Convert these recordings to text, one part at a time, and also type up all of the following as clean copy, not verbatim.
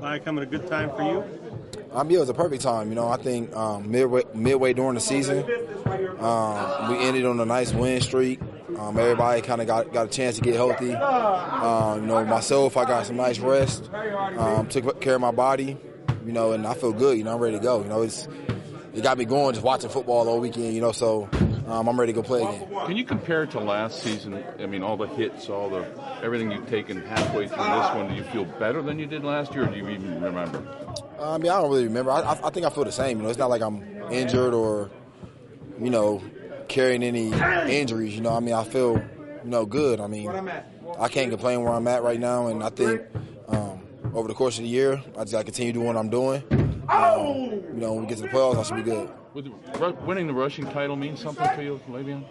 July coming a good time for you? Yeah, it was a perfect time. You know, I think midway during the season, we ended on a nice win streak. Everybody kind of got a chance to get healthy. You know, myself, I got some nice rest. Took care of my body. You know, and I feel good. You know, I'm ready to go. You know, it got me going just watching football all weekend. You know, so I'm ready to go play again. Can you compare it to last season? I mean, all the hits, everything you've taken halfway through this one. Do you feel better than you did last year, or do you even remember? I don't really remember. I think I feel the same. You know, it's not like I'm injured or, you know, carrying any injuries. You know, I mean, I feel, you know, good. I mean, I can't complain where I'm at right now, and I think over the course of the year, I just got to continue doing what I'm doing. You know, when we get to the playoffs, I should be good. Would winning the rushing title mean something to you, Le'Veon?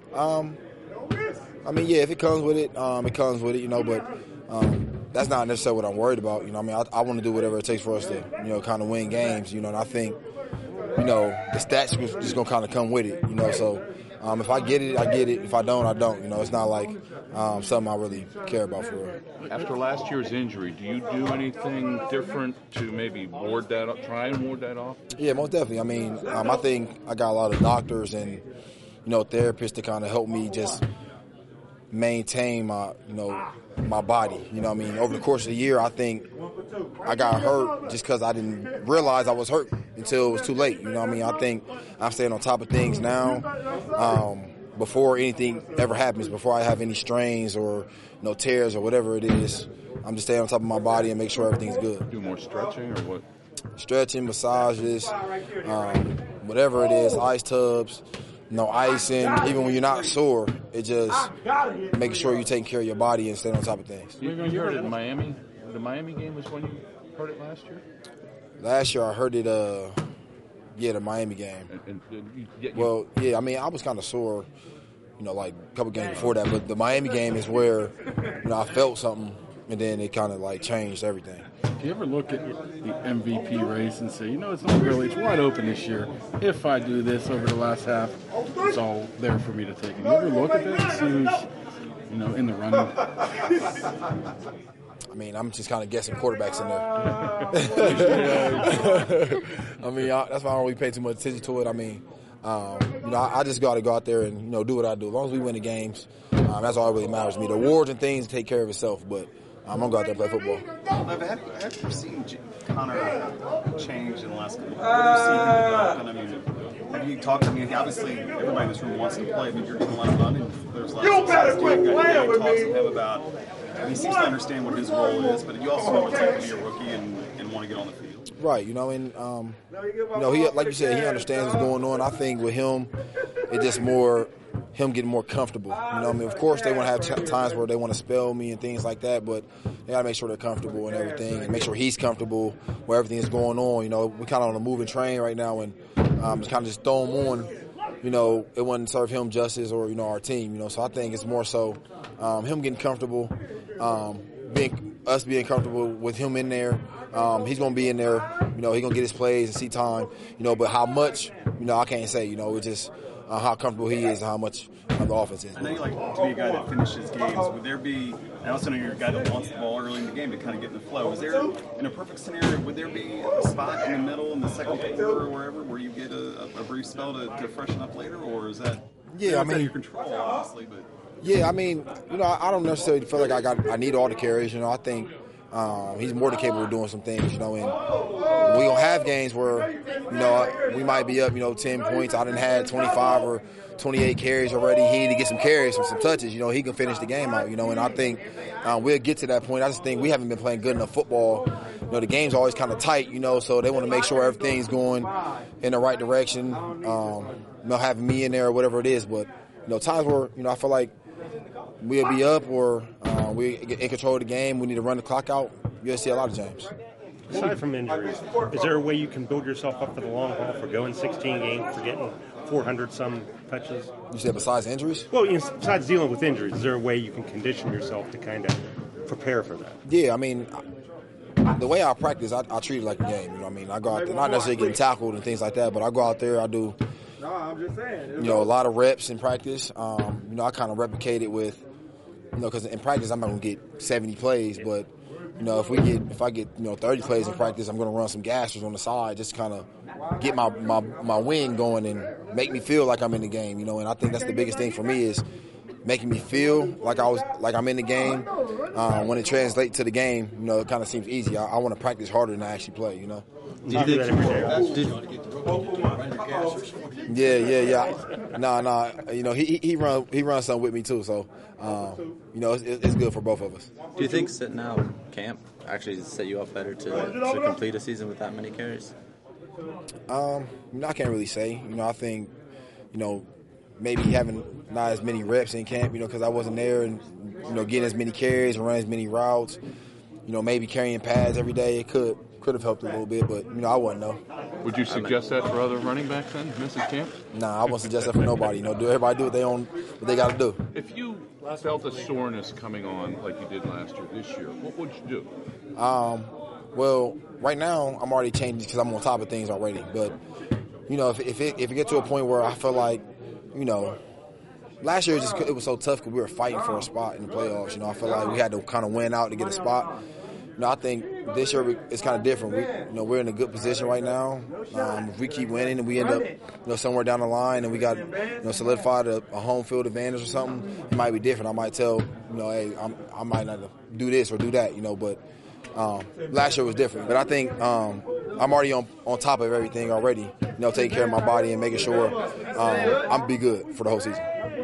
I mean, yeah, if it comes with it, it comes with it, you know, but that's not necessarily what I'm worried about. You know, I mean, I want to do whatever it takes for us to, you know, kind of win games, you know, and I think, you know, the stats are just going to kind of come with it, you know, so if I get it, I get it. If I don't, I don't. You know, it's not like something I really care about for real. After last year's injury, do you do anything different to maybe try and ward that off? Yeah, most definitely. I mean, I think I got a lot of doctors and, you know, therapists to kind of help me just maintain my, you know, my body. You know what I mean? Over the course of the year, I think I got hurt just because I didn't realize I was hurt until it was too late. You know what I mean? I think I'm staying on top of things now before anything ever happens, before I have any strains or, you know, tears or whatever it is. I'm just staying on top of my body and make sure everything's good. Do more stretching or what? Stretching, massages, whatever it is, ice tubs. No icing, even when you're not sore, it just making sure you're taking care of your body and staying on top of things. You heard it in Miami? The Miami game was when you heard it last year? Last year I heard it, the Miami game. Well, yeah, I mean, I was kind of sore, you know, like a couple games before that, but the Miami game is where, you know, I felt something, and then it kind of like changed everything. Do you ever look at the MVP race and say, you know, it's wide open this year. If I do this over the last half, it's all there for me to take. And you ever look at that and see who's, you know, in the running? I mean, I'm just kind of guessing quarterbacks in there. I mean, that's why I don't really pay too much attention to it. I mean, you know, I just got to go out there and, you know, do what I do. As long as we win the games, that's all that really matters to me. The awards and things take care of itself, but I'm going to go out there and play football. Have you seen Connor change in the last couple of years? What have you seen him develop? And I mean, have you talked to him? Obviously, everybody in this room wants to play, but you're getting a lot of fun, and there's a lot of success. You talk to him about, he seems to understand what his role is, but you also know it's like to be a rookie and want to get on the field. Right, you know, and, you know, he, like you said, he understands what's going on. I think with him, it's just more him getting more comfortable. You know what I mean? Of course, they want to have times where they want to spell me and things like that, but they got to make sure they're comfortable and everything, and make sure he's comfortable where everything is going on. You know, we're kind of on a moving train right now, and it's kind of just throw him on. You know, it wouldn't serve him justice or, you know, our team. You know, so I think it's more so him getting comfortable, being comfortable with him in there. He's going to be in there. You know, he's going to get his plays and see time. You know, but how much, you know, I can't say. You know, it's just how comfortable he is and how much the offense is. I know you like to be a guy that finishes games. Would there be, I also know you're a guy that wants the ball early in the game to kind of get in the flow. Is there, in a perfect scenario, would there be a spot in the middle in the second quarter or wherever where you get a brief spell to freshen up later, or is that out of your control, honestly? But yeah, I mean, you know, I don't necessarily feel like I need all the carries. You know, I think he's more than capable of doing some things, you know, and we're going to have games where, you know, we might be up, you know, 10 points. I done had 25 or 28 carries already. He need to get some carries, some touches. You know, he can finish the game out, you know, and I think we'll get to that point. I just think we haven't been playing good enough football. You know, the game's always kind of tight, you know, so they want to make sure everything's going in the right direction, you know, having me in there or whatever it is. But, you know, times where, you know, I feel like we'll be up or we're in control of the game, we need to run the clock out, you'll see a lot of James. Aside from injuries, is there a way you can build yourself up for the long haul for going 16 games, for getting 400-some touches? You said besides injuries? Well, besides dealing with injuries, is there a way you can condition yourself to kind of prepare for that? Yeah, I mean, the way I practice, I treat it like a game. You know what I mean? I go out there, not necessarily getting tackled and things like that, but I go out there, I do, you know, a lot of reps in practice. You know, I kind of replicate it with, you know, because in practice I'm not going to get 70 plays, but if I get 30 plays in practice, I'm going to run some gassers on the side, just kind of get my wind going and make me feel like I'm in the game. And I think that's the biggest thing for me is making me feel like I'm in the game. When it translates to the game, it kind of seems easy. I want to practice harder than I actually play. Do you do that every day? Yeah. Nah. He runs something with me too. So, it's good for both of us. Do you think sitting out camp actually set you up better to complete a season with that many carries? I can't really say. I think, maybe having not as many reps in camp, because I wasn't there and, getting as many carries and running as many routes, maybe carrying pads every day, it could have helped a little bit, but, I wouldn't know. Would you suggest that for other running backs then, missing camp? Nah, I wouldn't suggest that for nobody. Everybody do what they got to do. If you felt a soreness coming on like you did last year, this year, what would you do? Well, right now I'm already changing because I'm on top of things already. But if it get to a point where I feel like, last year it was so tough because we were fighting for a spot in the playoffs. I feel like we had to kind of win out to get a spot. I think this year it's kind of different. We're in a good position right now. If we keep winning and we end up, somewhere down the line and we got, solidified a home field advantage or something, it might be different. I might tell, hey, I might not do this or do that, but last year was different. But I think I'm already on top of everything already, taking care of my body and making sure I'm be good for the whole season.